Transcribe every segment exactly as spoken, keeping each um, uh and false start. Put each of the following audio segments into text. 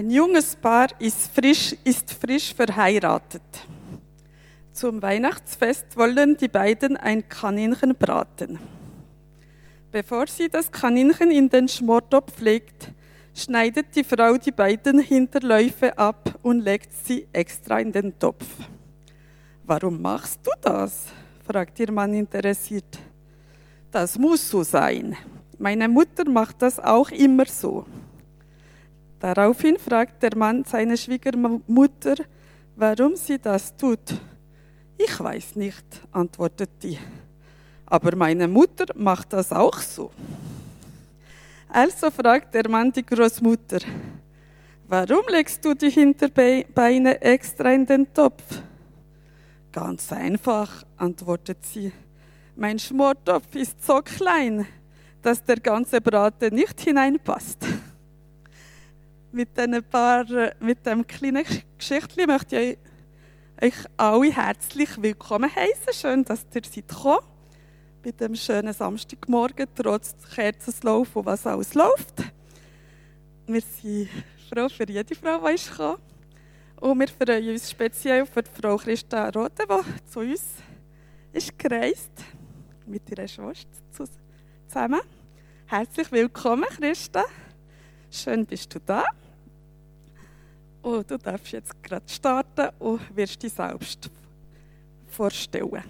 Ein junges Paar ist frisch, ist frisch verheiratet. Zum Weihnachtsfest wollen die beiden ein Kaninchen braten. Bevor sie das Kaninchen in den Schmortopf legt, schneidet die Frau die beiden Hinterläufe ab und legt sie extra in den Topf. »Warum machst du das?« fragt ihr Mann interessiert. »Das muss so sein. Meine Mutter macht das auch immer so.« Daraufhin fragt der Mann seine Schwiegermutter, warum sie das tut. »Ich weiß nicht«, antwortet die. »Aber meine Mutter macht das auch so.« Also fragt der Mann die Großmutter, »Warum legst du die Hinterbeine extra in den Topf?« »Ganz einfach«, antwortet sie. »Mein Schmortopf ist so klein, dass der ganze Braten nicht hineinpasst.« Mit, ein paar, mit dem kleinen Geschichtchen möchte ich euch alle herzlich willkommen heißen. Schön, dass ihr seid gekommen. Bei dem schönen Samstagmorgen, trotz Kerzenlauf und was alles läuft. Wir sind froh für jede Frau, die ist gekommen. Und wir freuen uns speziell für die Frau Christa Rode, die zu uns ist gereist, mit ihrer Schwester zusammen. Herzlich willkommen, Christa. Schön, bist du da. Und du darfst jetzt gerade starten und wirst dich selbst vorstellen.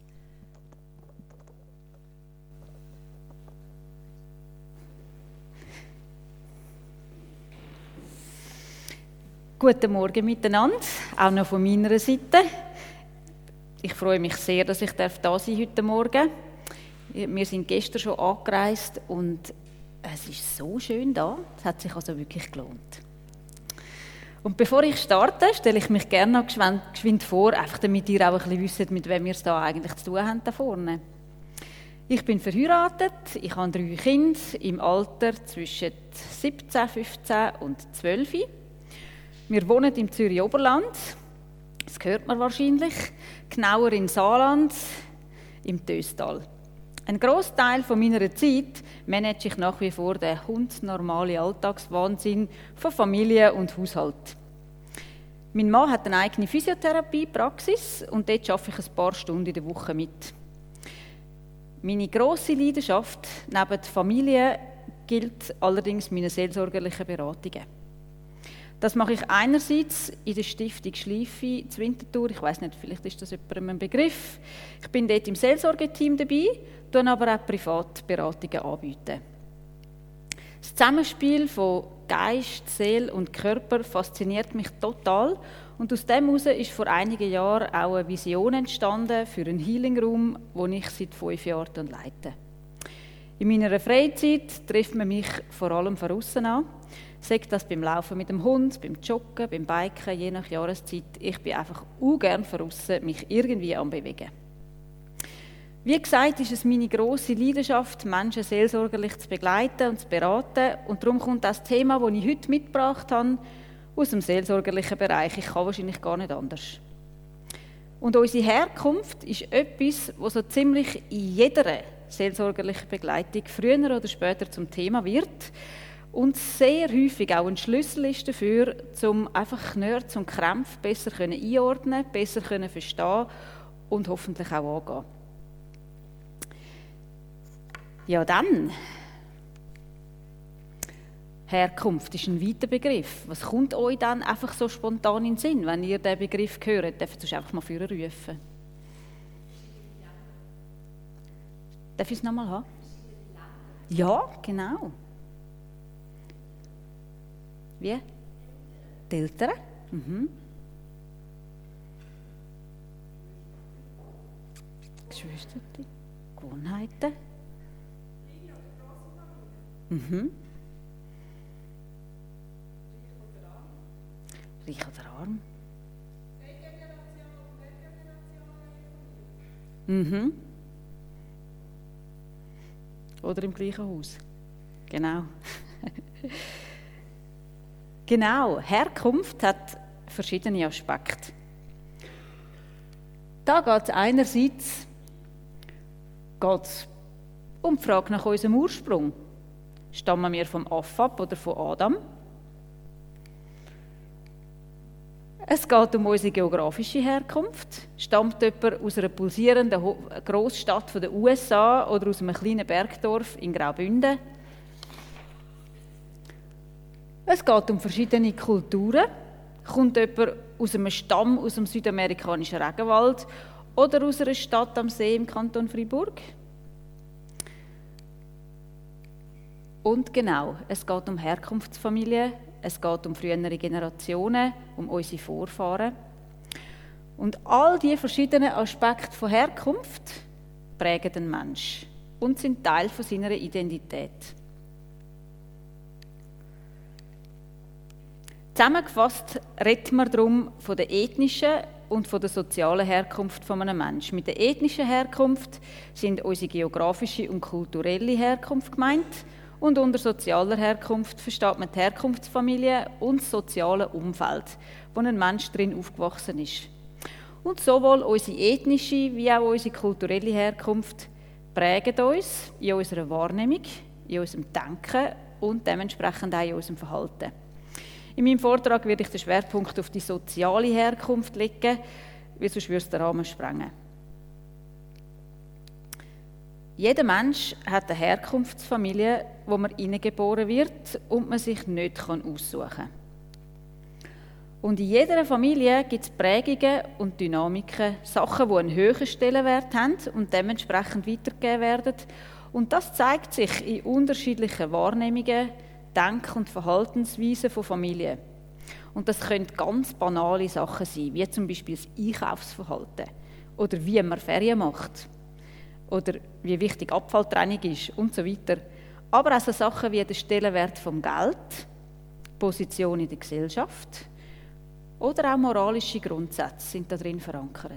Guten Morgen miteinander, auch noch von meiner Seite. Ich freue mich sehr, dass ich da sein heute Morgen. Wir sind gestern schon angereist und es ist so schön da. Es hat sich also wirklich gelohnt. Und bevor ich starte, stelle ich mich gerne noch geschwind vor, einfach damit ihr auch ein bisschen wisst, mit wem wir es da eigentlich zu tun haben da vorne. Ich bin verheiratet, ich habe drei Kinder im Alter zwischen siebzehn, fünfzehn und zwölf. Wir wohnen im Zürich Oberland, das hört man wahrscheinlich, genauer in Saarland, im Töstal. Ein Grossteil von meiner Zeit manage ich nach wie vor den hundnormalen Alltagswahnsinn von Familie und Haushalt. Mein Mann hat eine eigene Physiotherapiepraxis und dort arbeite ich ein paar Stunden in der Woche mit. Meine grosse Leidenschaft neben der Familie gilt allerdings meine seelsorgerlichen Beratungen. Das mache ich einerseits in der Stiftung Schleife zu Winterthur. Ich weiss nicht, vielleicht ist das jemandem ein Begriff. Ich bin dort im Seelsorgeteam dabei, tue aber auch Privatberatungen anbieten. Das Zusammenspiel von Geist, Seele und Körper fasziniert mich total. Und aus dem heraus ist vor einigen Jahren auch eine Vision entstanden für einen Healing-Raum, den ich seit fünf Jahren leite. In meiner Freizeit trifft man mich vor allem von aussen an. Sei das beim Laufen mit dem Hund, beim Joggen, beim Biken, je nach Jahreszeit. Ich bin einfach ungern von aussen mich irgendwie am Bewegen. Wie gesagt, ist es meine grosse Leidenschaft, Menschen seelsorgerlich zu begleiten und zu beraten. Und darum kommt das Thema, das ich heute mitgebracht habe, aus dem seelsorgerlichen Bereich. Ich kann wahrscheinlich gar nicht anders. Und unsere Herkunft ist etwas, was so ziemlich in jeder seelsorgerlichen Begleitung früher oder später zum Thema wird. Und sehr häufig auch ein Schlüssel ist dafür, um einfach Knörze und Krämpfe besser einordnen, besser verstehen und hoffentlich auch angehen. Ja, dann. Herkunft ist ein weiter Begriff. Was kommt euch dann einfach so spontan in den Sinn, wenn ihr diesen Begriff hört? Dürft ihr einfach mal vorrufen. Darf ich es nochmal haben? Ja, genau. Wie? Die Eltern? Mhm. Geschwister? Gewohnheiten? Mhm. Reich oder arm? Mhm. Oder im gleichen Haus. Genau. Genau, Herkunft hat verschiedene Aspekte. Da geht es einerseits geht's um die Frage nach unserem Ursprung. Stammen wir vom Affe ab oder von Adam? Es geht um unsere geografische Herkunft. Stammt jemand aus einer pulsierenden Großstadt der U S A oder aus einem kleinen Bergdorf in Graubünden? Es geht um verschiedene Kulturen. Kommt jemand aus einem Stamm aus dem südamerikanischen Regenwald oder aus einer Stadt am See im Kanton Freiburg? Und genau, es geht um Herkunftsfamilien, es geht um frühere Generationen, um unsere Vorfahren. Und all diese verschiedenen Aspekte von Herkunft prägen den Menschen und sind Teil von seiner Identität. Zusammengefasst reden wir darum von der ethnischen und von der sozialen Herkunft von einem Menschen. Mit der ethnischen Herkunft sind unsere geografische und kulturelle Herkunft gemeint. Und unter sozialer Herkunft versteht man die Herkunftsfamilie und das soziale Umfeld, wo ein Mensch drin aufgewachsen ist. Und sowohl unsere ethnische wie auch unsere kulturelle Herkunft prägen uns in unserer Wahrnehmung, in unserem Denken und dementsprechend auch in unserem Verhalten. In meinem Vortrag werde ich den Schwerpunkt auf die soziale Herkunft legen, weil sonst würde es den Rahmen sprengen. Jeder Mensch hat eine Herkunftsfamilie, wo man hineingeboren wird und man sich nicht aussuchen kann. Und in jeder Familie gibt es Prägungen und Dynamiken, Sachen, die einen höheren Stellenwert haben und dementsprechend weitergegeben werden. Und das zeigt sich in unterschiedlichen Wahrnehmungen, Denk- und Verhaltensweisen von Familien. Und das können ganz banale Sachen sein, wie zum Beispiel das Einkaufsverhalten oder wie man Ferien macht. Oder wie wichtig Abfalltrennung ist und so weiter. Aber auch so Sachen wie der Stellenwert vom Geld, Position in der Gesellschaft oder auch moralische Grundsätze sind da drin verankert.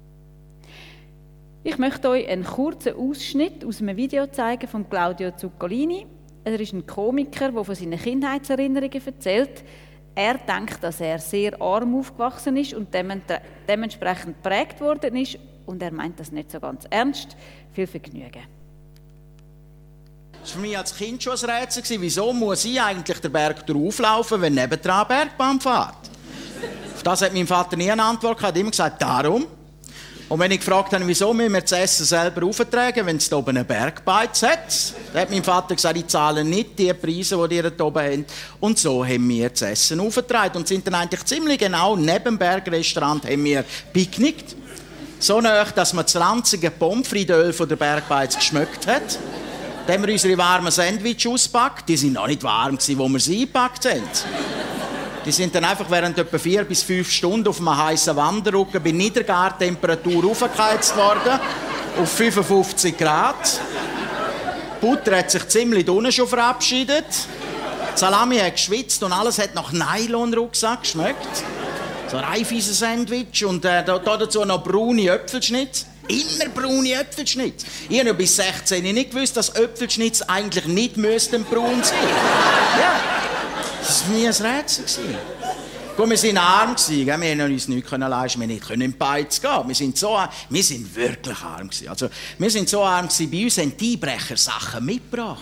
Ich möchte euch einen kurzen Ausschnitt aus einem Video zeigen von Claudio Zuccolini. Er ist ein Komiker, der von seinen Kindheitserinnerungen erzählt. Er denkt, dass er sehr arm aufgewachsen ist und dementsprechend geprägt worden ist. Und er meint das nicht so ganz ernst. Viel Vergnügen. Das war für mich als Kind schon ein Rätsel. Wieso muss ich eigentlich den Berg drauflaufen, wenn nebendran eine Bergbahn fährt? Auf das hat mein Vater nie eine Antwort gehabt. Er hat immer gesagt, darum. Und wenn ich gefragt habe, wieso müssen wir das Essen selber auftragen, wenn es da oben einen Bergbeiz hat, dann hat mein Vater gesagt, ich zahle nicht die Preise, die ihr da oben habt. Und so haben wir das Essen aufgetragen und sind dann eigentlich ziemlich genau neben dem Bergrestaurant haben wir picknickt. So nah, dass man das ranzige Pommes frites von der Bergbeiz geschmeckt hat. Dann haben wir unsere warmen Sandwich ausgepackt. Die sind noch nicht warm gewesen, wo wir sie eingepackt haben. Die sind dann einfach während etwa vier bis fünf Stunden auf einem heißen Wanderrücken bei Niedergartemperatur aufgeheizt worden. Auf fünfundfünfzig Grad. Die Butter hat sich ziemlich unten schon verabschiedet. Die Salami hat geschwitzt und alles hat nach Nylon-Rucksack geschmeckt. So ein Reifeisen-Sandwich und äh, da, da dazu noch braune Äpfelschnitz. Immer braune Äpfelschnitz. Ich habe bis sechzehn nicht gewusst, dass Äpfelschnitz eigentlich nicht müssten braun sein. Ja, das war nie ein Rätsel. Gut, wir waren arm, wir konnten uns nichts leisten, wir konnten nicht in die Beiz gehen. Wir sind, so, wir sind wirklich arm. Also, wir sind so arm, bei uns haben die Einbrecher Sachen mitgebracht.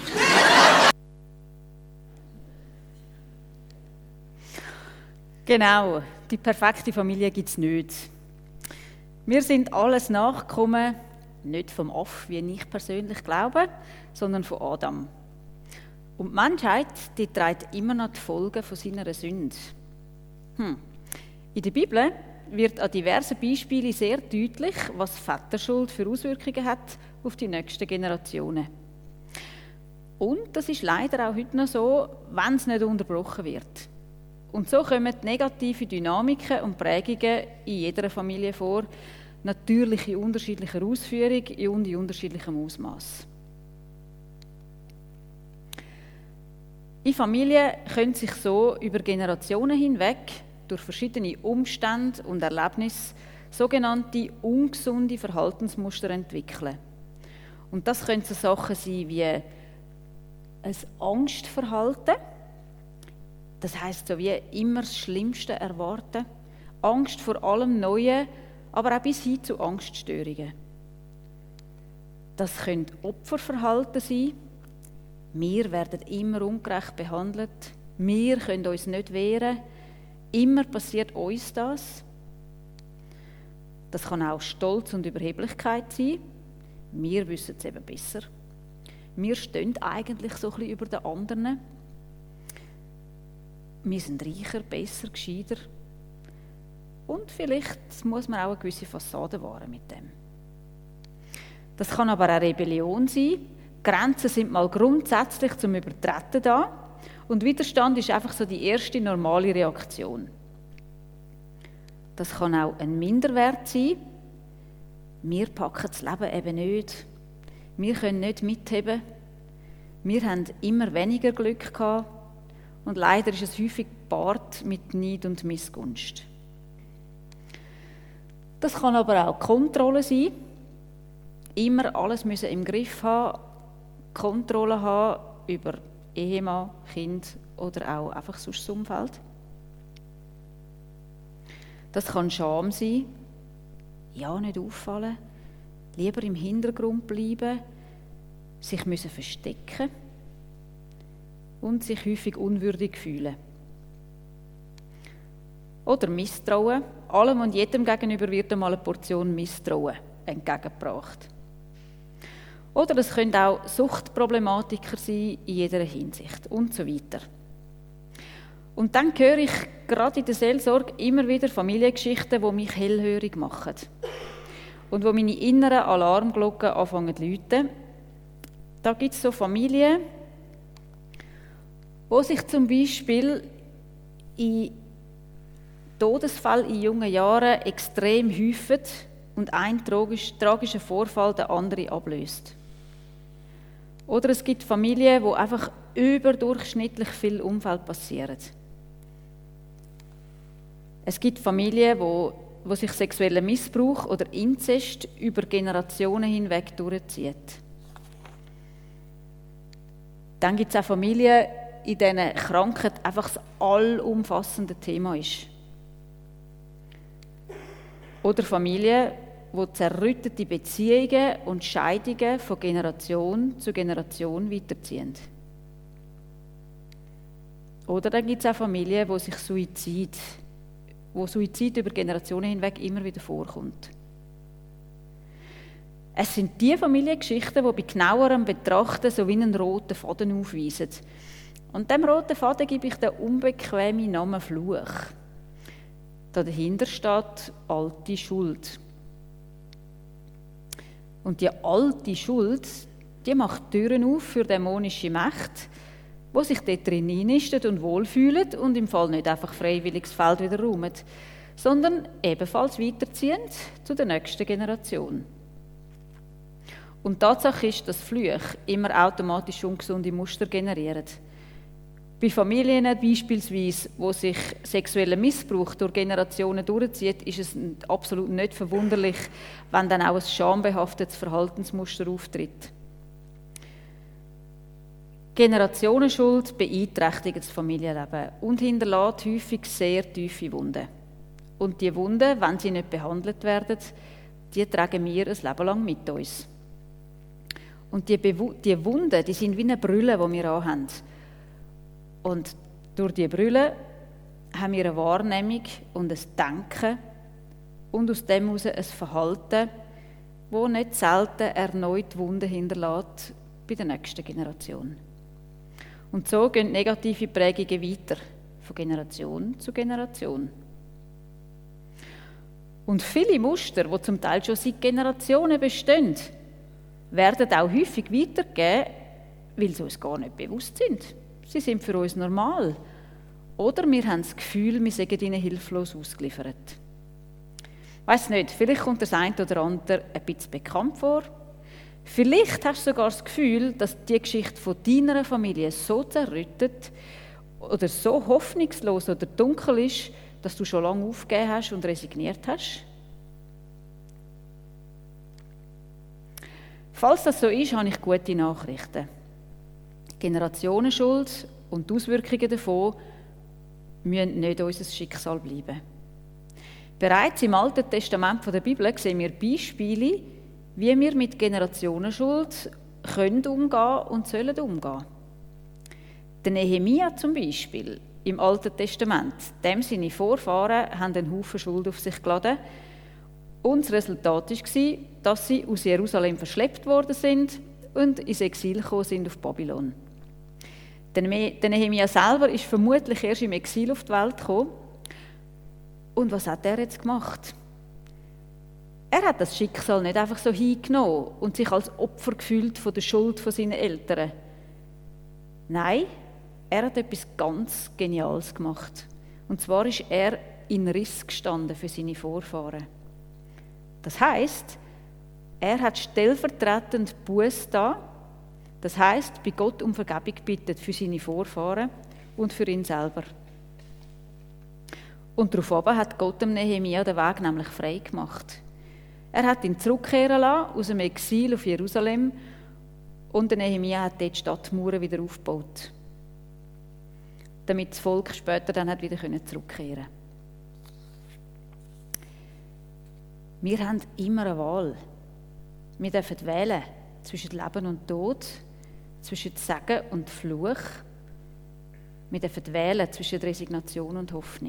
Genau, die perfekte Familie gibt es nicht. Wir sind alles Nachkommen, nicht vom Aff, wie ich persönlich glaube, sondern von Adam. Und die Menschheit, die trägt immer noch die Folgen von seiner Sünde. Hm. In der Bibel wird an diversen Beispielen sehr deutlich, was Vaterschuld für Auswirkungen hat auf die nächsten Generationen. Und das ist leider auch heute noch so, wenn es nicht unterbrochen wird. Und so kommen negative Dynamiken und Prägungen in jeder Familie vor, natürlich in unterschiedlicher Ausführung und in unterschiedlichem Ausmaß. In Familien können sich so über Generationen hinweg durch verschiedene Umstände und Erlebnisse sogenannte ungesunde Verhaltensmuster entwickeln. Und das können so Sachen sein wie ein Angstverhalten. Das heisst, so wie immer das Schlimmste erwarten. Angst vor allem Neuen, aber auch bis hin zu Angststörungen. Das können Opferverhalten sein. Wir werden immer ungerecht behandelt. Wir können uns nicht wehren. Immer passiert uns das. Das kann auch Stolz und Überheblichkeit sein. Wir wissen es eben besser. Wir stehen eigentlich so ein bisschen über den anderen. Wir sind reicher, besser, gescheiter. Und vielleicht muss man auch eine gewisse Fassade wahren mit dem. Das kann aber auch Rebellion sein. Grenzen sind mal grundsätzlich zum Übertreten da. Und Widerstand ist einfach so die erste normale Reaktion. Das kann auch ein Minderwert sein. Wir packen das Leben eben nicht. Wir können nicht mitheben. Wir haben immer weniger Glück gehabt. Und leider ist es häufig gepaart mit Neid und Missgunst. Das kann aber auch Kontrolle sein. Immer alles müssen im Griff haben, Kontrolle haben über Ehemann, Kind oder auch einfach sonst das Umfeld. Das kann Scham sein. Ja, nicht auffallen. Lieber im Hintergrund bleiben. Sich müssen verstecken. Und sich häufig unwürdig fühlen. Oder Misstrauen. Allem und jedem gegenüber wird einmal eine Portion Misstrauen entgegengebracht. Oder es können auch Suchtproblematiker sein in jeder Hinsicht und so weiter. Und dann höre ich gerade in der Seelsorge immer wieder Familiengeschichten, die mich hellhörig machen. Und wo meine inneren Alarmglocken anfangen zu läuten. Da gibt es so Familien, wo sich zum Beispiel in Todesfällen in jungen Jahren extrem häufen und ein tragisch, tragischer Vorfall den anderen ablöst. Oder es gibt Familien, wo einfach überdurchschnittlich viel Unfälle passieren. Es gibt Familien, wo, wo sich sexueller Missbrauch oder Inzest über Generationen hinweg durchzieht. Dann gibt es auch Familien, in denen Krankheit einfach das allumfassende Thema ist. Oder Familien, wo zerrüttete Beziehungen und Scheidungen von Generation zu Generation weiterziehen. Oder dann gibt es auch Familien, wo sich Suizid, wo Suizid über Generationen hinweg immer wieder vorkommt. Es sind die Familiengeschichten, die bei genauerem Betrachten so wie einen roten Faden aufweisen. Und dem roten Faden gebe ich den unbequemen Namen Fluch. Da dahinter steht alte Schuld. Und die alte Schuld, die macht Türen auf für dämonische Mächte, die sich dort drin einnisten und wohlfühlen und im Fall nicht einfach freiwillig das Feld wieder räumen, sondern ebenfalls weiterziehen zu der nächsten Generation. Und die Tatsache ist, dass Flüche immer automatisch ungesunde Muster generieren. Bei Familien beispielsweise, wo sich sexueller Missbrauch durch Generationen durchzieht, ist es absolut nicht verwunderlich, wenn dann auch ein schambehaftetes Verhaltensmuster auftritt. Generationenschuld beeinträchtigt das Familienleben und hinterlässt häufig sehr tiefe Wunden. Und diese Wunden, wenn sie nicht behandelt werden, die tragen wir ein Leben lang mit uns. Und die, Bewu- die Wunden, die sind wie eine Brille, die wir anhaben. Und durch diese Brille haben wir eine Wahrnehmung und ein Denken und aus dem heraus ein Verhalten, das nicht selten erneut Wunden hinterlässt bei der nächsten Generation. Und so gehen negative Prägungen weiter, von Generation zu Generation. Und viele Muster, die zum Teil schon seit Generationen bestehen, werden auch häufig weitergegeben, weil sie uns gar nicht bewusst sind. Sie sind für uns normal. Oder wir haben das Gefühl, wir seien ihnen hilflos ausgeliefert. Ich weiss nicht, vielleicht kommt das eine oder andere ein bisschen bekannt vor. Vielleicht hast du sogar das Gefühl, dass die Geschichte von deiner Familie so zerrüttet oder so hoffnungslos oder dunkel ist, dass du schon lange aufgegeben hast und resigniert hast. Falls das so ist, habe ich gute Nachrichten. Generationenschuld und die Auswirkungen davon müssen nicht unser Schicksal bleiben. Bereits im Alten Testament der Bibel sehen wir Beispiele, wie wir mit Generationenschuld können umgehen und sollen umgehen. Der Nehemia zum Beispiel im Alten Testament. Dem seine Vorfahren haben einen Haufen Schuld auf sich geladen. Und das Resultat war, dass sie aus Jerusalem verschleppt worden sind und ins Exil gekommen sind auf Babylon. Der Nehemia selber ist vermutlich erst im Exil auf die Welt gekommen. Und was hat er jetzt gemacht? Er hat das Schicksal nicht einfach so hingenommen und sich als Opfer gefühlt von der Schuld von seinen Eltern. Nein, er hat etwas ganz Geniales gemacht. Und zwar ist er in Riss gestanden für seine Vorfahren. Das heisst, er hat stellvertretend Buße da. Das heisst, bei Gott um Vergebung bittet für seine Vorfahren und für ihn selber. Und daraufhin hat Gott dem Nehemia den Weg nämlich frei gemacht. Er hat ihn zurückkehren lassen aus dem Exil auf Jerusalem und der Nehemia hat dort die Stadtmauern wieder aufgebaut, damit das Volk später dann hat wieder zurückkehren konnte. Wir haben immer eine Wahl. Wir dürfen wählen zwischen Leben und Tod, zwischen Segen und Fluch. Wir dürfen wählen zwischen Resignation und Hoffnung.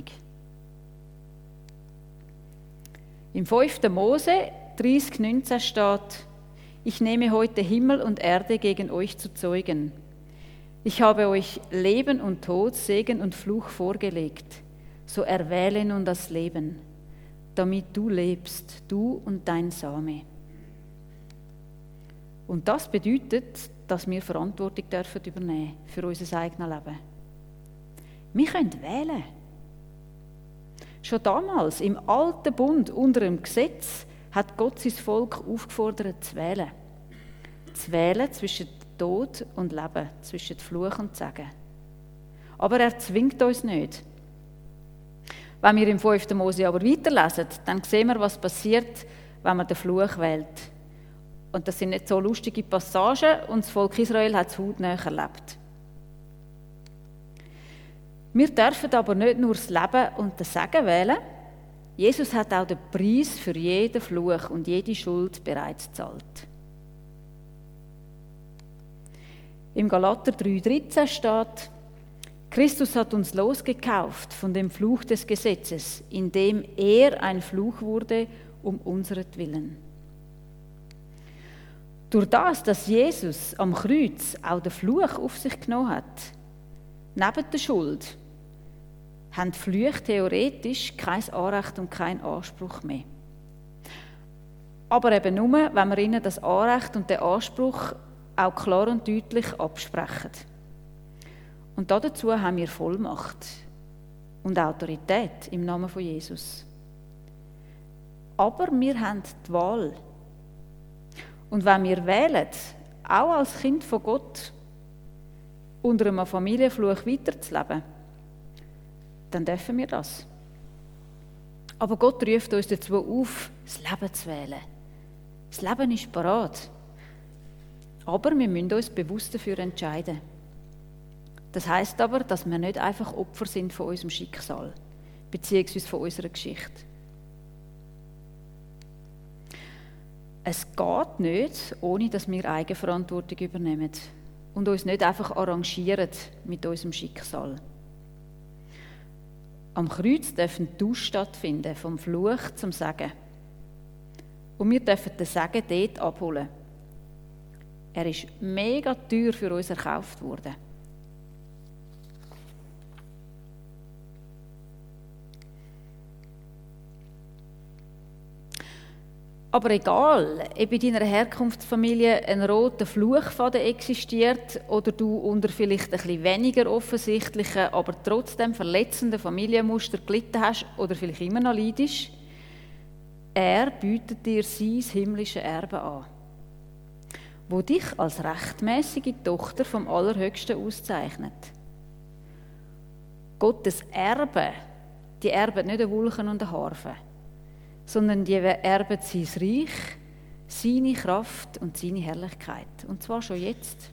Im fünften Mose dreißig neunzehn steht: Ich nehme heute Himmel und Erde gegen euch zu Zeugen. Ich habe euch Leben und Tod, Segen und Fluch vorgelegt. So erwähle nun das Leben, damit du lebst, du und dein Same. Und das bedeutet, dass wir Verantwortung dürfen übernehmen für unser eigenes Leben. Wir können wählen. Schon damals, im alten Bund unter dem Gesetz, hat Gott sein Volk aufgefordert zu wählen. Zu wählen zwischen Tod und Leben, zwischen Fluch und Segen. Aber er zwingt uns nicht. Wenn wir im fünften Mose aber weiterlesen, dann sehen wir, was passiert, wenn man den Fluch wählt. Und das sind nicht so lustige Passagen und das Volk Israel hat es hautnah erlebt. Wir dürfen aber nicht nur das Leben und den Segen wählen. Jesus hat auch den Preis für jeden Fluch und jede Schuld bereits gezahlt. Im Galater drei dreizehn steht: Christus hat uns losgekauft von dem Fluch des Gesetzes, indem er ein Fluch wurde um unseretwillen. Durch das, dass Jesus am Kreuz auch den Fluch auf sich genommen hat, neben der Schuld, haben die Flüche theoretisch kein Anrecht und keinen Anspruch mehr. Aber eben nur, wenn wir ihnen das Anrecht und den Anspruch auch klar und deutlich absprechen. Und dazu haben wir Vollmacht und Autorität im Namen von Jesus. Aber wir haben die Wahl. Und wenn wir wählen, auch als Kind von Gott, unter einem Familienfluch weiterzuleben, dann dürfen wir das. Aber Gott ruft uns dazu auf, das Leben zu wählen. Das Leben ist parat. Aber wir müssen uns bewusst dafür entscheiden. Das heisst aber, dass wir nicht einfach Opfer sind von unserem Schicksal, beziehungsweise von unserer Geschichte. Es geht nicht, ohne dass wir Eigenverantwortung übernehmen und uns nicht einfach arrangieren mit unserem Schicksal. Am Kreuz darf ein Tausch stattfinden, vom Fluch zum Segen. Und wir dürfen den Segen dort abholen. Er ist mega teuer für uns erkauft worden. Aber egal, ob in deiner Herkunftsfamilie ein roter Fluchfaden existiert oder du unter vielleicht ein bisschen weniger offensichtlichen, aber trotzdem verletzenden Familienmuster gelitten hast oder vielleicht immer noch leidest, er bietet dir sein himmlisches Erbe an, wo dich als rechtmäßige Tochter vom Allerhöchsten auszeichnet. Gottes Erbe, die erben nicht eine Wulchen und eine Harfe, sondern die erben sein Reich, seine Kraft und seine Herrlichkeit. Und zwar schon jetzt.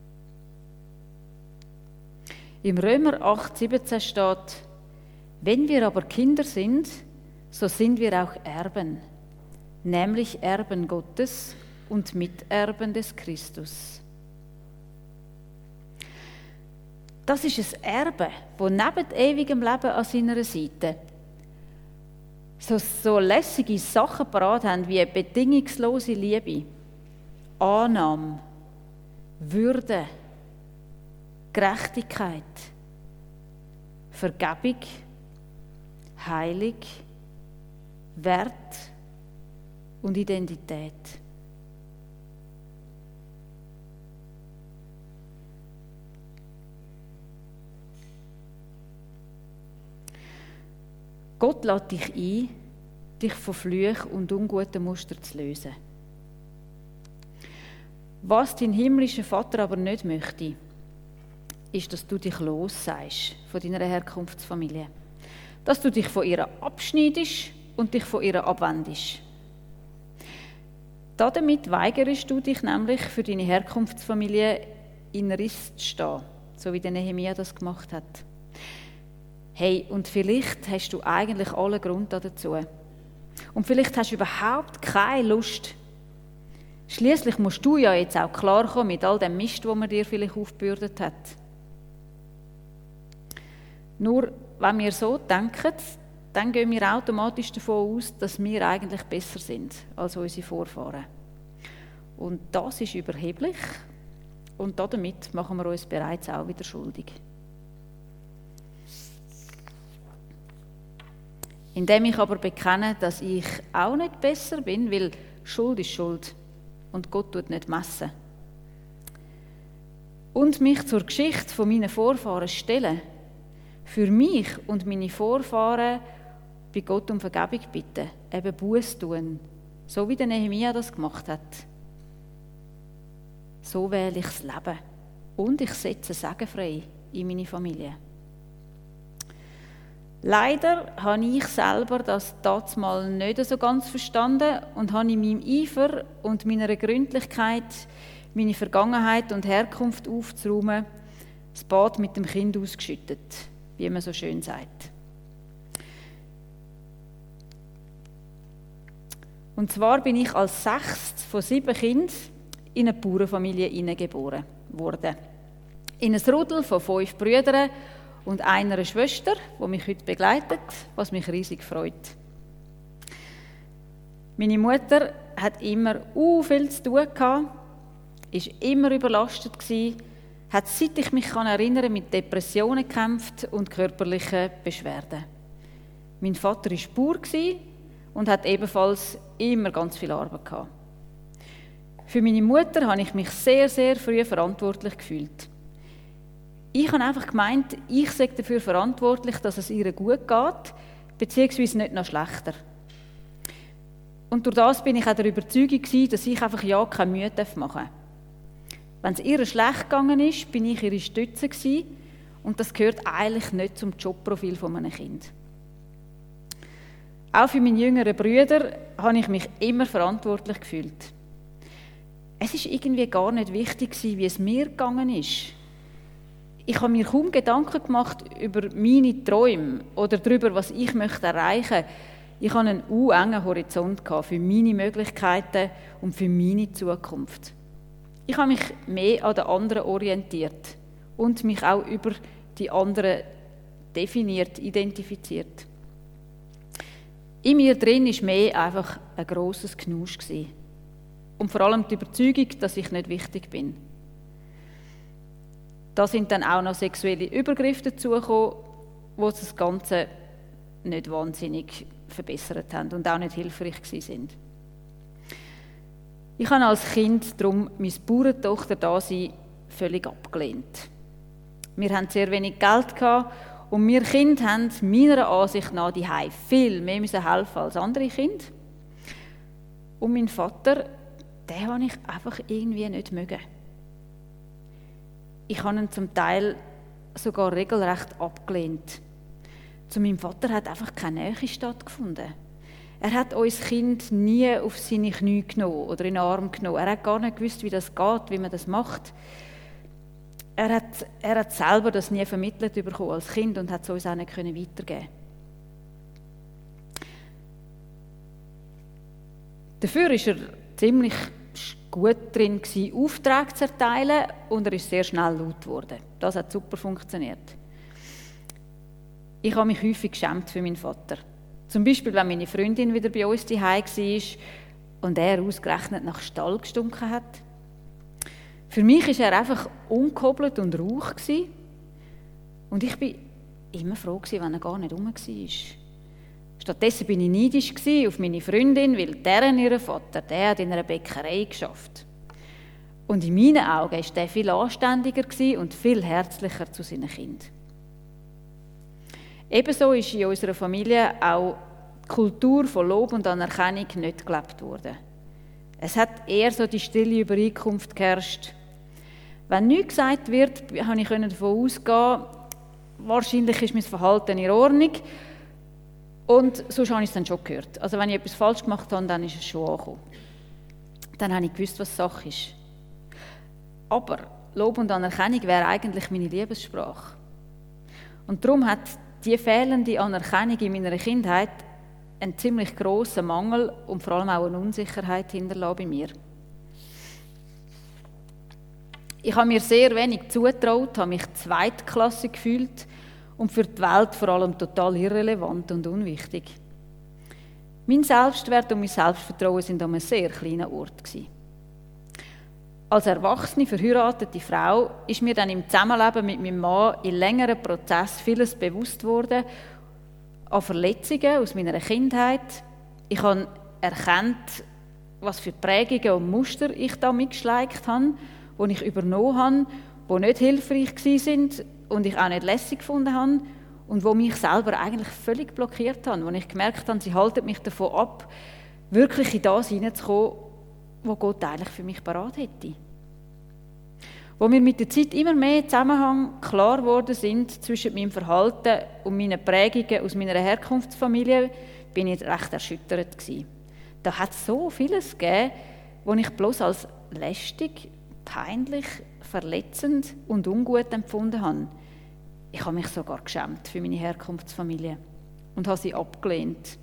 Im Römer acht siebzehn steht: Wenn wir aber Kinder sind, so sind wir auch Erben, nämlich Erben Gottes und Miterben des Christus. Das ist ein Erbe, das neben ewigem Leben an seiner Seite so, so lässige Sachen parat haben wie bedingungslose Liebe, Annahme, Würde, Gerechtigkeit, Vergebung, Heilung, Wert und Identität. Gott lädt dich ein, dich von Flüchen und unguten Mustern zu lösen. Was dein himmlischer Vater aber nicht möchte, ist, dass du dich lossagst von deiner Herkunftsfamilie. Dass du dich von ihr abschneidest und dich von ihr abwendest. Damit weigerst du dich nämlich, für deine Herkunftsfamilie in Riss zu stehen, so wie der Nehemia das gemacht hat. Hey, und vielleicht hast du eigentlich allen Grund dazu. Und vielleicht hast du überhaupt keine Lust. Schliesslich musst du ja jetzt auch klarkommen mit all dem Mist, den man dir vielleicht aufgebürdet hat. Nur, wenn wir so denken, dann gehen wir automatisch davon aus, dass wir eigentlich besser sind als unsere Vorfahren. Und das ist überheblich und damit machen wir uns bereits auch wieder schuldig. Indem ich aber bekenne, dass ich auch nicht besser bin, weil Schuld ist Schuld und Gott tut nicht messen. Und mich zur Geschichte von meinen Vorfahren stellen, für mich und meine Vorfahren bei Gott um Vergebung bitten, eben Buß tun, so wie der Nehemia das gemacht hat. So wähle ich das Leben und ich setze Segen frei in meine Familie. Leider habe ich selber das damals nicht so ganz verstanden und habe in meinem Eifer und meiner Gründlichkeit, meine Vergangenheit und Herkunft aufzuräumen, das Bad mit dem Kind ausgeschüttet, wie man so schön sagt. Und zwar bin ich als sechstes von sieben Kindern in eine Bauernfamilie hineingeboren worden. In ein Rudel von fünf Brüdern und einer Schwester, die mich heute begleitet, was mich riesig freut. Meine Mutter hat immer uh, viel zu tun gehabt, war immer überlastet gewesen, hat, seit ich mich erinnern kann, mit Depressionen gekämpft und körperlichen Beschwerden. Mein Vater war Bauer und hat ebenfalls immer ganz viel Arbeit gehabt. Für meine Mutter habe ich mich sehr, sehr früh verantwortlich gefühlt. Ich habe einfach gemeint, ich sei dafür verantwortlich, dass es ihr gut geht, beziehungsweise nicht noch schlechter. Und durch das bin ich auch der Überzeugung gewesen, dass ich einfach ja keine Mühe machen darf. Wenn es ihr schlecht gegangen ist, bin ich ihre Stütze gewesen, und das gehört eigentlich nicht zum Jobprofil von einem Kind. Auch für meine jüngeren Brüder habe ich mich immer verantwortlich gefühlt. Es ist irgendwie gar nicht wichtig gewesen, wie es mir gegangen ist. Ich habe mir kaum Gedanken gemacht über meine Träume oder darüber, was ich möchte erreichen möchte. Ich hatte einen u engen Horizont für meine Möglichkeiten und für meine Zukunft. Ich habe mich mehr an den anderen orientiert und mich auch über die anderen definiert, identifiziert. In mir drin war mehr einfach ein grosses Knusch. Und vor allem die Überzeugung, dass ich nicht wichtig bin. Da sind dann auch noch sexuelle Übergriffe dazugekommen, die das Ganze nicht wahnsinnig verbessert haben und auch nicht hilfreich waren. Ich habe als Kind darum mein Bauerntochter-Dasein völlig abgelehnt. Wir hatten sehr wenig Geld und wir Kinder haben meiner Ansicht nach die Hause viel mehr helfen als andere Kinder. Und mein Vater, den habe ich einfach irgendwie nicht mögen. Ich habe ihn zum Teil sogar regelrecht abgelehnt. Zu meinem Vater hat einfach keine Nähe stattgefunden. Er hat uns Kind nie auf seine Knie genommen oder in den Arm genommen. Er hat gar nicht gewusst, wie das geht, wie man das macht. Er hat, er hat selber das nie vermittelt bekommen als Kind und hat es uns auch nicht weitergeben können. Dafür war er ziemlich gut darin, Aufträge zu erteilen, und er ist sehr schnell laut geworden. Das hat super funktioniert. Ich habe mich häufig geschämt für meinen Vater. Zum Beispiel, wenn meine Freundin wieder bei uns zu Hause war und er ausgerechnet nach Stall gestunken hat. Für mich war er einfach ungehobelt und rauch. Und ich war immer froh, wenn er gar nicht rum war. Stattdessen war ich neidisch auf meine Freundin, weil deren ihr Vater, der hat in einer Bäckerei geschafft. Und in meinen Augen war der viel anständiger und viel herzlicher zu seinen Kindern. Ebenso ist in unserer Familie auch die Kultur von Lob und Anerkennung nicht gelebt worden. Es hat eher so die stille Übereinkunft geherrscht. Wenn nichts gesagt wird, konnte ich davon ausgehen, wahrscheinlich ist mein Verhalten in Ordnung. Und sonst habe ich es dann schon gehört. Also wenn ich etwas falsch gemacht habe, dann ist es schon angekommen. Dann habe ich gewusst, was Sache ist. Aber Lob und Anerkennung wäre eigentlich meine Liebessprache. Und darum hat die fehlende Anerkennung in meiner Kindheit einen ziemlich grossen Mangel und vor allem auch eine Unsicherheit hinterlassen bei mir. Ich habe mir sehr wenig zugetraut, habe mich zweitklassig gefühlt und für die Welt vor allem total irrelevant und unwichtig. Mein Selbstwert und mein Selbstvertrauen waren an einem sehr kleinen Ort gewesen. Als erwachsene, verheiratete Frau ist mir dann im Zusammenleben mit meinem Mann in längeren Prozessen vieles bewusst worden, an Verletzungen aus meiner Kindheit. Ich habe erkannt, was für Prägungen und Muster ich da mitgeschleicht habe, die ich übernommen habe, die nicht hilfreich waren und ich auch nicht lässig gefunden habe und die mich selber eigentlich völlig blockiert haben, wo ich gemerkt habe, sie halten mich davon ab, wirklich in das hineinzukommen, was Gott eigentlich für mich parat hätte. Wo mir mit der Zeit immer mehr Zusammenhang klar geworden sind zwischen meinem Verhalten und meinen Prägungen aus meiner Herkunftsfamilie, bin ich recht erschüttert gewesen. Da hat es so vieles gegeben, was ich bloß als lästig, peinlich, verletzend und ungut empfunden habe. Ich habe mich sogar geschämt für meine Herkunftsfamilie und habe sie abgelehnt.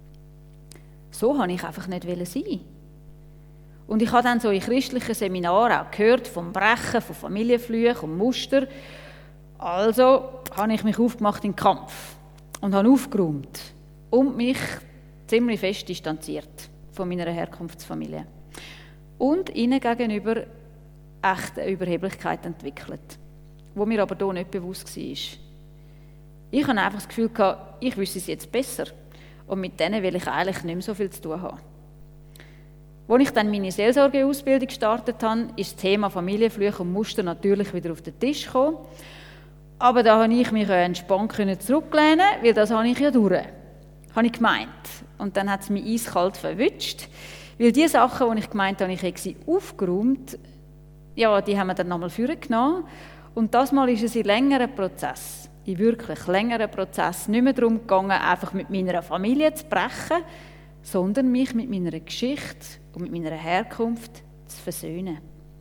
So wollte ich einfach nicht sein. Und ich habe dann so in christlichen Seminaren auch gehört vom Brechen, von Familienflüchen und Muster. Also habe ich mich aufgemacht in den Kampf und habe aufgeräumt und mich ziemlich fest distanziert von meiner Herkunftsfamilie. Und ihnen gegenüber echt eine Überheblichkeit entwickelt, wo mir aber hier nicht bewusst war. Ich hatte einfach das Gefühl, ich wüsste es jetzt besser und mit denen will ich eigentlich nicht mehr so viel zu tun haben. Als ich dann meine Seelsorgeausbildung gestartet habe, ist das Thema Familienflüche und Muster natürlich wieder auf den Tisch gekommen. Aber da konnte ich mich entspannt zurücklehnen, weil das habe ich ja durch. Habe ich gemeint. Und dann hat es mich eiskalt verwünscht, weil die Sachen, die ich gemeint habe, ich hätte sie aufgeräumt, ja, die haben wir dann nochmal vorgenommen. Und das Mal ist es in längeren Prozess, in wirklich längeren Prozess, nicht mehr darum gegangen, einfach mit meiner Familie zu brechen, sondern mich mit meiner Geschichte und mit meiner Herkunft zu versöhnen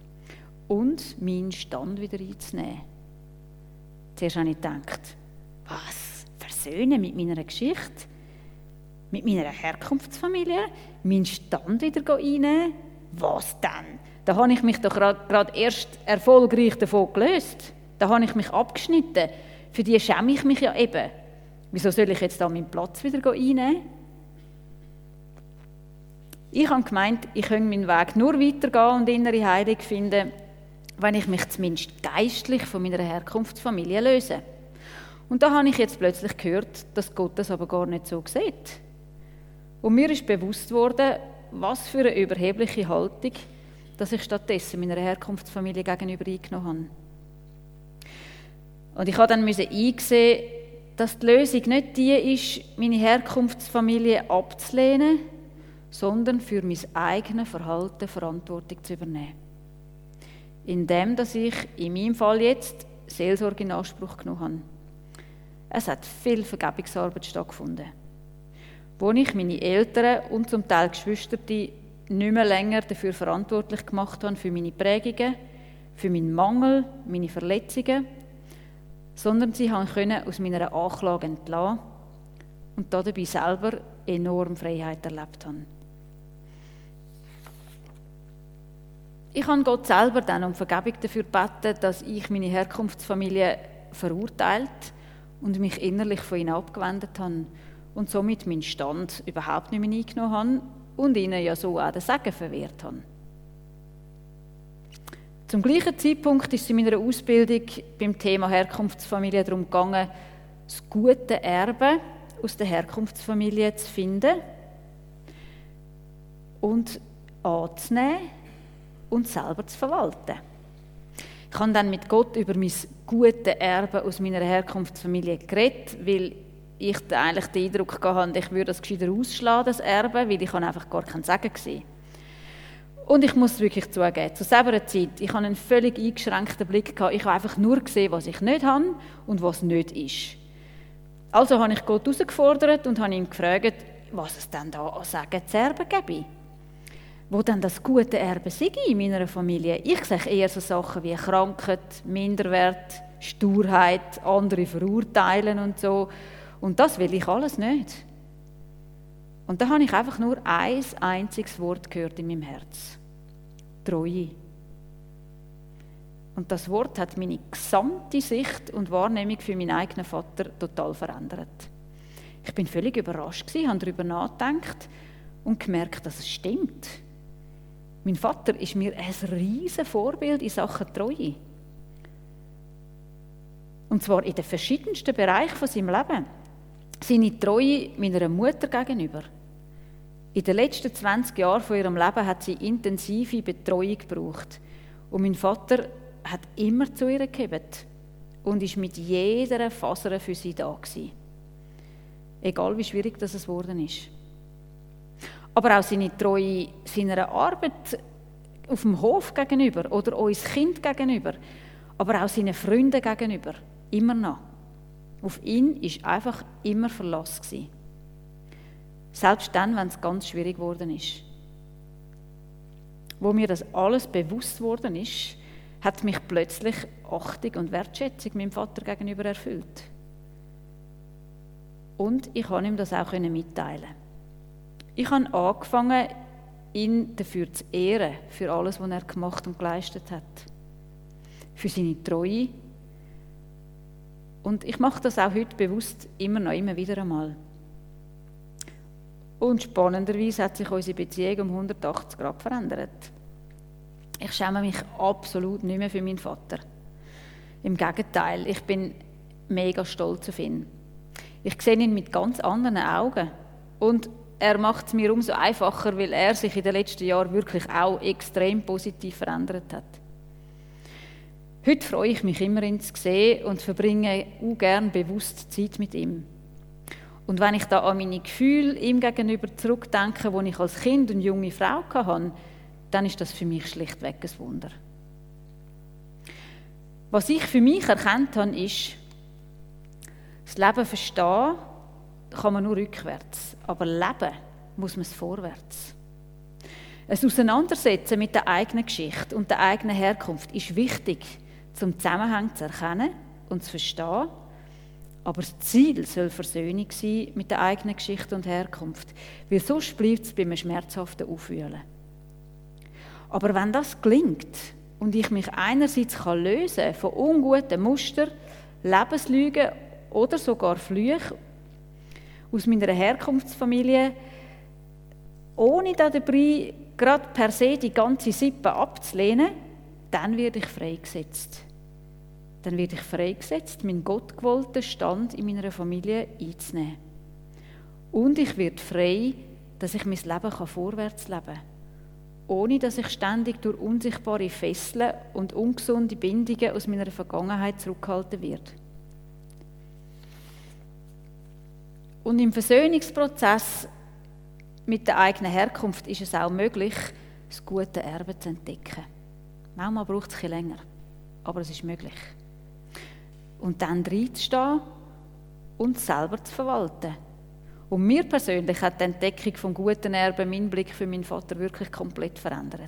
und meinen Stand wieder einzunehmen. Zuerst habe ich gedacht, was? Versöhnen mit meiner Geschichte? Mit meiner Herkunftsfamilie? Meinen Stand wieder einnehmen? Was denn? Da habe ich mich doch gerade erst erfolgreich davon gelöst. Da habe ich mich abgeschnitten. Für die schäme ich mich ja eben. Wieso soll ich jetzt da meinen Platz wieder einnehmen? Ich habe gemeint, ich könnte meinen Weg nur weitergehen und innere Heilung finden, wenn ich mich zumindest geistlich von meiner Herkunftsfamilie löse. Und da habe ich jetzt plötzlich gehört, dass Gott das aber gar nicht so sieht. Und mir ist bewusst worden, was für eine überhebliche Haltung, dass ich stattdessen meiner Herkunftsfamilie gegenüber eingenommen habe. Und ich habe dann einsehen, dass die Lösung nicht die ist, meine Herkunftsfamilie abzulehnen, sondern für mein eigenes Verhalten Verantwortung zu übernehmen. Indem, dass ich in meinem Fall jetzt Seelsorge in Anspruch genommen habe. Es hat viel Vergebungsarbeit stattgefunden, wo ich meine Eltern und zum Teil Geschwister nicht mehr länger dafür verantwortlich gemacht habe, für meine Prägungen, für meinen Mangel, meine Verletzungen, sondern sie können aus meiner Anklage entlassen und dabei selber enorm Freiheit erlebt haben. ich habe Gott selber dann um Vergebung dafür gebeten, dass ich meine Herkunftsfamilie verurteilt und mich innerlich von ihnen abgewendet habe und somit meinen Stand überhaupt nicht mehr eingenommen habe und ihnen ja so auch den Segen verwehrt habe. Zum gleichen Zeitpunkt ist es in meiner Ausbildung beim Thema Herkunftsfamilie darum gegangen, das gute Erbe aus der Herkunftsfamilie zu finden und anzunehmen und selber zu verwalten. Ich habe dann mit Gott über mein gutes Erbe aus meiner Herkunftsfamilie geredet, weil ich eigentlich den Eindruck hatte, ich würde das gescheiter ausschlagen, das Erbe, weil ich einfach gar keinen Segen gesehen. Und ich muss wirklich zugeben, zu selber Zeit, ich habe einen völlig eingeschränkten Blick gehabt. Ich habe einfach nur gesehen, was ich nicht habe und was nicht ist. Also habe ich Gott herausgefordert und habe ihn gefragt, was es denn da an Segen zu erben gäbe. Wo denn das gute Erbe sei in meiner Familie. Ich sehe eher so Sachen wie Krankheit, Minderwert, Sturheit, andere verurteilen und so. Und das will ich alles nicht. Und da habe ich einfach nur ein einziges Wort gehört in meinem Herz. Treue. Und das Wort hat meine gesamte Sicht und Wahrnehmung für meinen eigenen Vater total verändert. Ich bin völlig überrascht gewesen, habe darüber nachgedacht und gemerkt, dass es stimmt. Mein Vater ist mir ein riesiges Vorbild in Sachen Treue. Und zwar in den verschiedensten Bereichen von seinem Leben. Seine Treue meiner Mutter gegenüber. In den letzten zwanzig Jahren von ihrem Leben hat sie intensive Betreuung gebraucht. Und mein Vater hat immer zu ihr gehabt und ist mit jeder Faser für sie da gewesen. Egal wie schwierig das geworden ist. Aber auch seine Treue seiner Arbeit auf dem Hof gegenüber oder uns Kind gegenüber, aber auch seinen Freunden gegenüber, immer noch. Auf ihn war einfach immer Verlass gewesen. Selbst dann, wenn es ganz schwierig geworden ist. Wo mir das alles bewusst worden ist, hat mich plötzlich Achtung und Wertschätzung meinem Vater gegenüber erfüllt. Und ich konnte ihm das auch mitteilen. Ich habe angefangen, ihn dafür zu ehren, für alles, was er gemacht und geleistet hat. Für seine Treue. Und ich mache das auch heute bewusst immer noch, immer wieder einmal. Und spannenderweise hat sich unsere Beziehung um hundertachtzig Grad verändert. Ich schäme mich absolut nicht mehr für meinen Vater. Im Gegenteil, ich bin mega stolz auf ihn. Ich sehe ihn mit ganz anderen Augen. Und er macht es mir umso einfacher, weil er sich in den letzten Jahren wirklich auch extrem positiv verändert hat. Heute freue ich mich immer, ihn zu sehen und verbringe auch gerne bewusst Zeit mit ihm. Und wenn ich da an meine Gefühle ihm gegenüber zurückdenke, die ich als Kind und junge Frau hatte, dann ist das für mich schlichtweg ein Wunder. Was ich für mich erkannt habe, ist, das Leben verstehen kann man nur rückwärts, aber leben muss man es vorwärts. Ein Auseinandersetzen mit der eigenen Geschichte und der eigenen Herkunft ist wichtig, zum Zusammenhang zu erkennen und zu verstehen. Aber das Ziel soll Versöhnung sein mit der eigenen Geschichte und Herkunft, weil sonst bleibt es bei einem schmerzhaften Aufwühlen. Aber wenn das gelingt und ich mich einerseits kann lösen von unguten Mustern, Lebenslügen oder sogar Flüchen aus meiner Herkunftsfamilie, ohne dabei gerade per se die ganze Sippe abzulehnen, dann werde ich freigesetzt. Dann werde ich freigesetzt, meinen gottgewollten Stand in meiner Familie einzunehmen. Und ich werde frei, dass ich mein Leben vorwärts leben kann, ohne dass ich ständig durch unsichtbare Fesseln und ungesunde Bindungen aus meiner Vergangenheit zurückgehalten werde. Und im Versöhnungsprozess mit der eigenen Herkunft ist es auch möglich, das gute Erbe zu entdecken. Manchmal braucht es ein bisschen länger, aber es ist möglich. Und dann reinzustehen und selber zu verwalten. Und mir persönlich hat die Entdeckung vom guten Erbe meinen Blick für meinen Vater wirklich komplett verändert.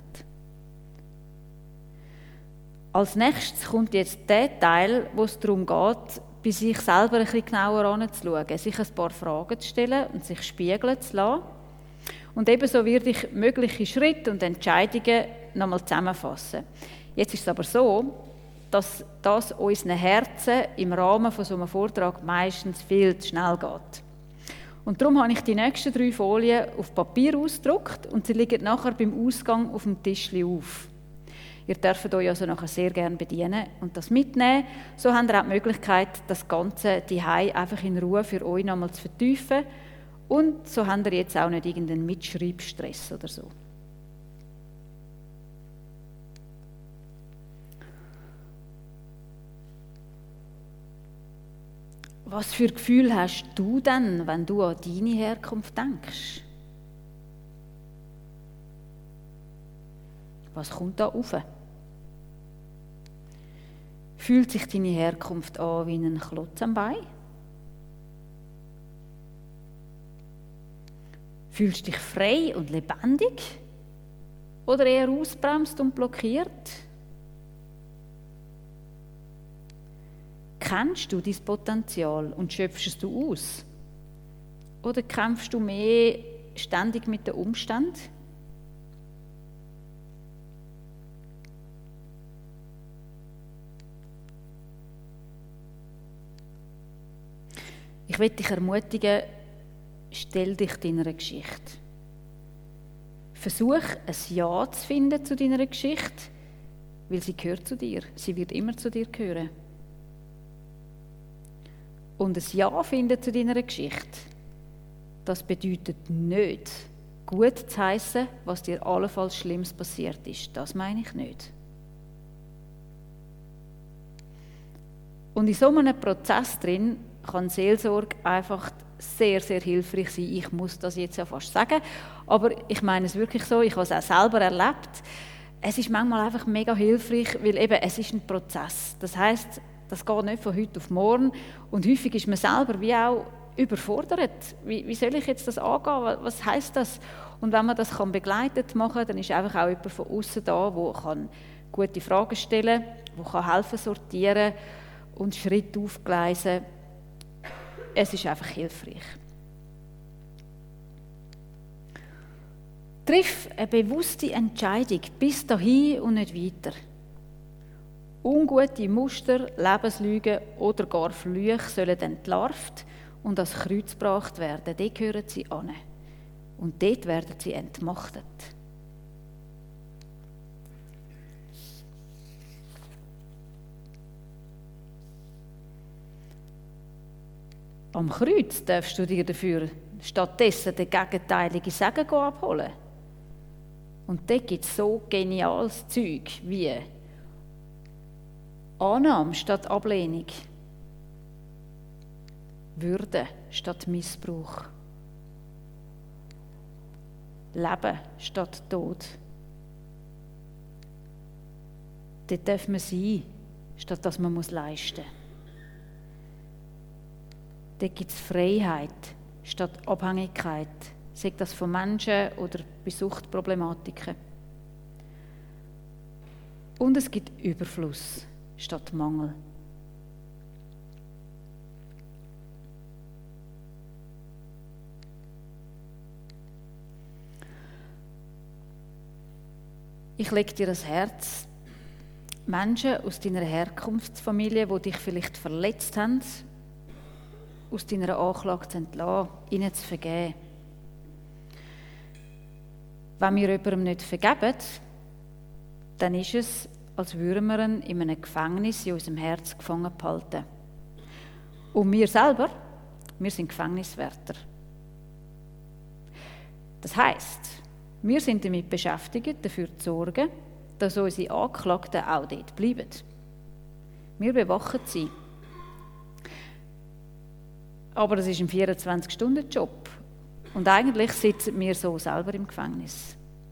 Als nächstes kommt jetzt der Teil, wo es darum geht, bei sich selber ein bisschen genauer anzuschauen, sich ein paar Fragen zu stellen und sich spiegeln zu lassen Und ebenso werde ich mögliche Schritte und Entscheidungen nochmal zusammenfassen. Jetzt ist es aber so, dass das unseren Herzen im Rahmen von so einem Vortrag meistens viel zu schnell geht. Und darum habe ich die nächsten drei Folien auf Papier ausgedruckt und sie liegen nachher beim Ausgang auf dem Tischli auf. Ihr dürft euch also nachher sehr gerne bedienen und das mitnehmen. So habt ihr auch die Möglichkeit, das Ganze zu Hause einfach in Ruhe für euch nochmal zu vertiefen. Und so habt ihr jetzt auch nicht irgendeinen Mitschreibstress oder so. Was für Gefühl hast du denn, wenn du an deine Herkunft denkst? Was kommt da rauf? Fühlt sich deine Herkunft an wie ein Klotz am Bein? Fühlst du dich frei und lebendig? Oder eher ausbremst und blockiert? Kennst du dein Potenzial und schöpfst es du aus? Oder kämpfst du mehr ständig mit den Umständen? Ich möchte dich ermutigen, stell dich deiner Geschichte. Versuch, ein Ja zu finden zu deiner Geschichte, weil sie gehört zu dir. Sie wird immer zu dir gehören. Und ein Ja finden zu deiner Geschichte, das bedeutet nicht, gut zu heissen, was dir allenfalls Schlimmes passiert ist. Das meine ich nicht. Und in so einem Prozess drin kann Seelsorge einfach sehr, sehr hilfreich sein. Ich muss das jetzt ja fast sagen, aber ich meine es wirklich so, ich habe es auch selber erlebt. Es ist manchmal einfach mega hilfreich, weil eben, es ist ein Prozess. Das heisst, das geht nicht von heute auf morgen und häufig ist man selber wie auch überfordert. Wie, wie soll ich jetzt das angehen? Was heisst das? Und wenn man das kann begleitet machen kann, dann ist einfach auch jemand von außen da, der kann gute Fragen stellen kann, der kann helfen sortieren und Schritte aufgleisen. Es ist einfach hilfreich. Triff eine bewusste Entscheidung bis dahin und nicht weiter. Ungute Muster, Lebenslügen oder gar Flüche sollen entlarvt und ans Kreuz gebracht werden. Dort gehören sie an. Und dort werden sie entmachtet. Am Kreuz darfst du dir dafür stattdessen den gegenteiligen Segen abholen. Und dort gibt es so geniales Zeug wie Annahme statt Ablehnung, Würde statt Missbrauch, Leben statt Tod. Dort darf man sein, statt dass man leisten muss. Dort gibt es Freiheit statt Abhängigkeit, sei das von Menschen oder bei Suchtproblematiken. Und es gibt Überfluss statt Mangel. Ich lege dir ans Herz, Menschen aus deiner Herkunftsfamilie, die dich vielleicht verletzt haben, aus deiner Anklage zu entlassen, ihnen zu vergeben. Wenn wir jemandem nicht vergeben, dann ist es, als würden wir ihn in einem Gefängnis in unserem Herz gefangen behalten. Und wir selber, wir sind Gefängniswärter. Das heisst, wir sind damit beschäftigt, dafür zu sorgen, dass unsere Angeklagten auch dort bleiben. Wir bewachen sie. Aber das ist ein vierundzwanzig-Stunden-Job. Und eigentlich sitzen wir so selber im Gefängnis.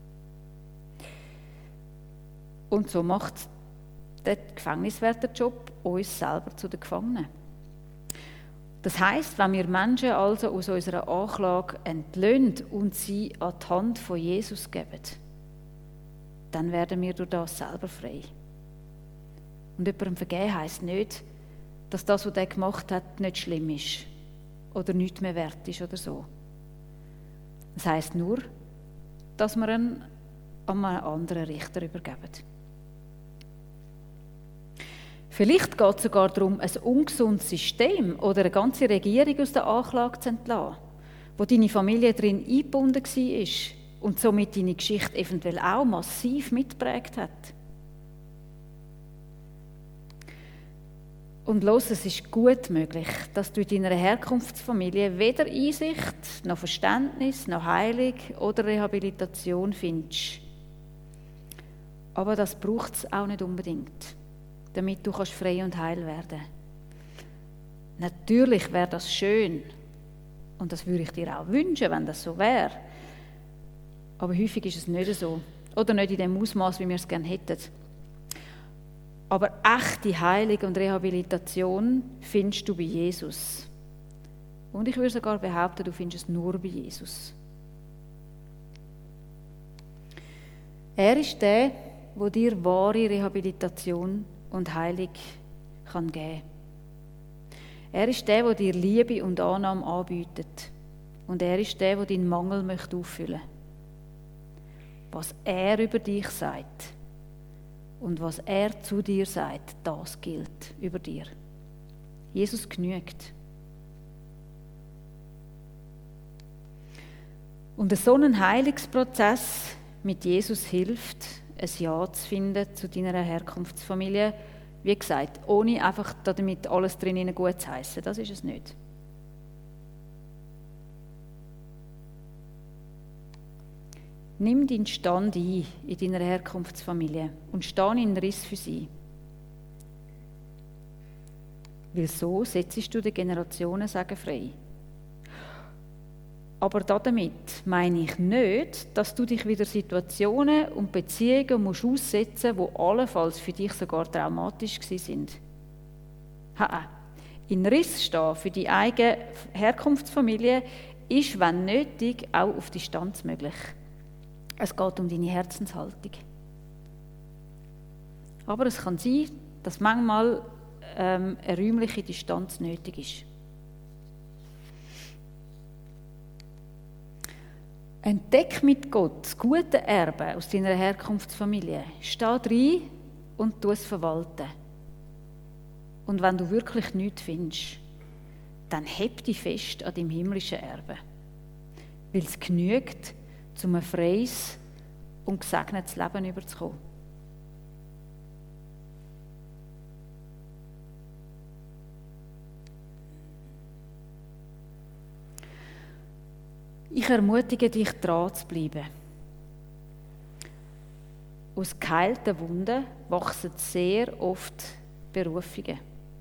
Und so macht der Gefängniswärterjob uns selber zu den Gefangenen. Das heisst, wenn wir Menschen also aus unserer Anklage entlöhnen und sie an die Hand von Jesus geben, dann werden wir durch das selber frei. Und jemandem vergeben heisst nicht, dass das, was er gemacht hat, nicht schlimm ist oder nichts mehr wert ist oder so. Das heisst nur, dass wir ihn an einen anderen Richter übergeben. Vielleicht geht es sogar darum, ein ungesundes System oder eine ganze Regierung aus der Anklage zu entlassen, wo deine Familie drin eingebunden war und somit deine Geschichte eventuell auch massiv mitgeprägt hat. Und los, es ist gut möglich, dass du in deiner Herkunftsfamilie weder Einsicht, noch Verständnis, noch Heilung oder Rehabilitation findest. Aber das braucht es auch nicht unbedingt, damit du kannst frei und heil werden. Natürlich wäre das schön und das würde ich dir auch wünschen, wenn das so wäre. Aber häufig ist es nicht so oder nicht in dem Ausmaß, wie wir es gerne hätten. Aber echte Heilung und Rehabilitation findest du bei Jesus. Und ich würde sogar behaupten, du findest es nur bei Jesus. Er ist der, der dir wahre Rehabilitation und Heilung kann geben kann. Er ist der, der dir Liebe und Annahme anbietet. Und er ist der, der deinen Mangel möchte auffüllen möchte. Was er über dich sagt und was er zu dir sagt, das gilt über dir. Jesus genügt. Und so ein Heilungsprozess mit Jesus hilft, ein Ja zu finden zu deiner Herkunftsfamilie. Wie gesagt, ohne einfach damit alles drinnen gut zu heissen. Das ist es nicht. Nimm deinen Stand ein in deiner Herkunftsfamilie und steh in den Riss für sie. Weil so setzt du den Generationen Segen frei. Aber damit meine ich nicht, dass du dich wieder Situationen und Beziehungen musst aussetzen musst, die allenfalls für dich sogar traumatisch waren. Ha, in Riss stehen für die eigene Herkunftsfamilie ist, wenn nötig, auch auf Distanz möglich. Es geht um deine Herzenshaltung. Aber es kann sein, dass manchmal ähm, eine räumliche Distanz nötig ist. Entdeck mit Gott das gute Erbe aus deiner Herkunftsfamilie. Steh rein und tu es verwalten. Und wenn du wirklich nichts findest, dann heb dich fest an deinem himmlischen Erbe. Weil es genügt, um ein freies und gesegnetes Leben überzukommen. Ich ermutige dich, dran zu bleiben. Aus geheilten Wunden wachsen sehr oft Berufungen.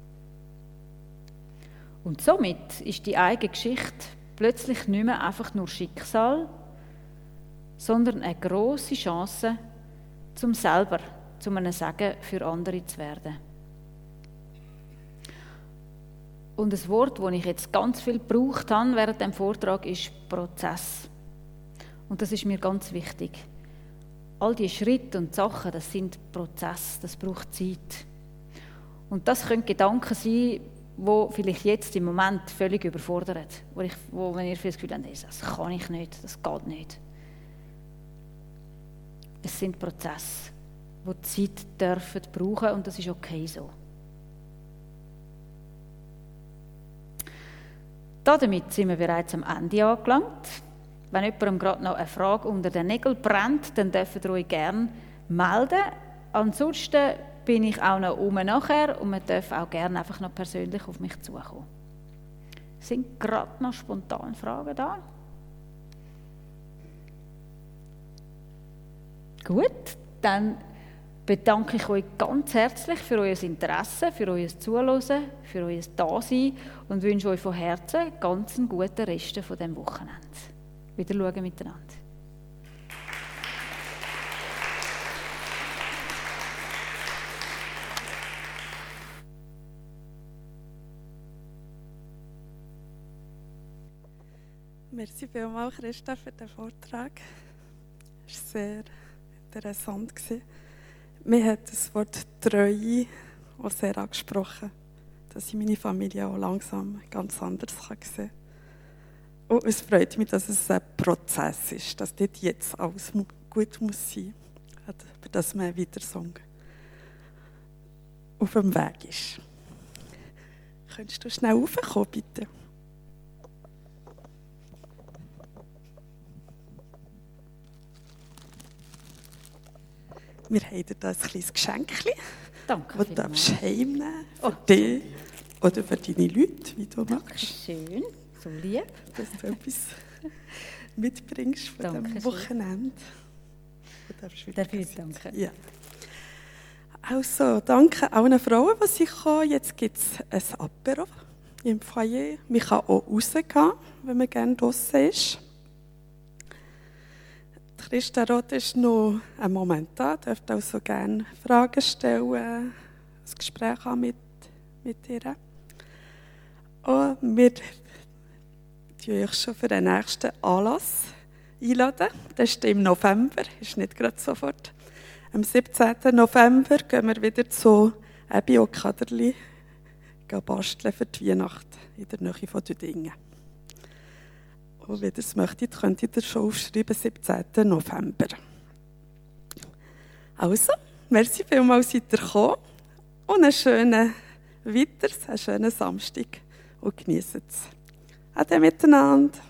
Und somit ist die eigene Geschichte plötzlich nicht mehr einfach nur Schicksal, sondern eine grosse Chance, zum selber zu einem Segen für andere zu werden. Und ein Wort, das ich jetzt ganz viel gebraucht habe während dem Vortrag, ist Prozess. Und das ist mir ganz wichtig. All die Schritte und Sachen, das sind Prozesse, das braucht Zeit. Und das können Gedanken sein, die vielleicht jetzt im Moment völlig überfordern. Wo, ich, wo wenn ihr das Gefühl habt, das kann ich nicht, das geht nicht. Es sind Prozesse, die Zeit dürfen brauchen und das ist okay so. Damit sind wir bereits am Ende angelangt. Wenn jemandem gerade noch eine Frage unter den Nägeln brennt, dann dürft ihr euch gerne melden. Ansonsten bin ich auch noch um nachher und man darf auch gerne einfach noch persönlich auf mich zukommen. Sind gerade noch spontan Fragen da? Gut, dann bedanke ich euch ganz herzlich für euer Interesse, für euer Zuhören, für euer Dasein und wünsche euch von Herzen ganz einen guten Rest von diesem Wochenende. Wieder schauen miteinander. Merci vielmals, Christa, für den Vortrag. Es war sehr interessant. Mir hat das Wort Treue auch sehr angesprochen, dass ich meine Familie auch langsam ganz anders sehen kann. Und es freut mich, dass es ein Prozess ist, dass dort jetzt alles gut muss sein muss, dass man wieder Song auf dem Weg ist. Könntest du schnell raufkommen, bitte? Wir haben dir hier ein kleines Geschenkchen, Danke das du darfst heimnehmen für Oh, dich oder für deine Leute, wie du magst. Schön, so lieb. Dass du etwas mitbringst von Danke diesem schön. Wochenende. Du darfst wieder Dafür sitzen. danke. Ja. Also, danke allen Frauen, die sind gekommen. Jetzt gibt es ein Apéro im Foyer. Man kann auch rausgehen, wenn man gerne draussen ist. Christa Roth ist noch einen Moment da, dürft also gerne Fragen stellen, ein Gespräch haben mit, mit ihr. Und wir einladen euch schon für den nächsten Anlass einladen. Das ist im November, ist nicht gerade sofort. Am siebzehnten November gehen wir wieder zu Ebi und Kaderli basteln für die Weihnacht in der Nähe von Düdingen. Und wenn ihr es möchtet, könnt ihr das schon aufschreiben, siebzehnten November. Also, merci vielmals, seid ihr gekommen. Und einen schönen Weiters, einen schönen Samstag. Und genießt es. Ade miteinander.